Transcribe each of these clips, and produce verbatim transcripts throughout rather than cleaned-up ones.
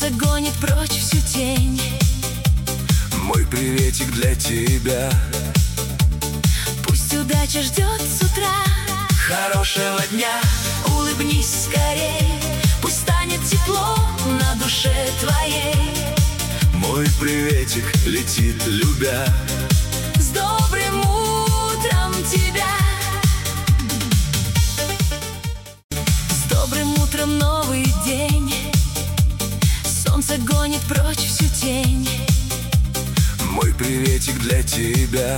Солнце гонит прочь всю тень. Мой приветик для тебя. Пусть удача ждет с утра. Хорошего дня, улыбнись скорей. Пусть станет тепло на душе твоей. мой приветик летит, любя. С добрым утром тебя. С добрым утром новый день. Солнце гонит прочь всю тень. Мой приветик для тебя.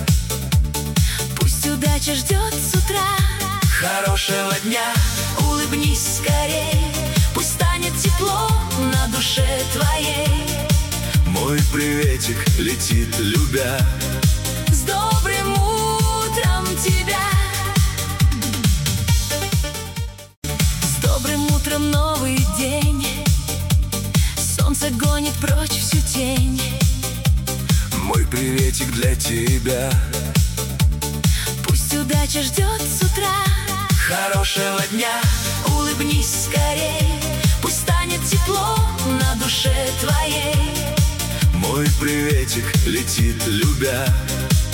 Пусть удача ждет с утра. Хорошего дня, улыбнись скорей. Пусть станет тепло на душе твоей. мой приветик летит, любя. С добрым утром тебя. С добрым утром новый день. Солнце гонит прочь всю тень. Мой приветик для тебя. Пусть удача ждет с утра. Хорошего дня, улыбнись скорей. Пусть станет тепло на душе твоей. мой приветик летит, любя.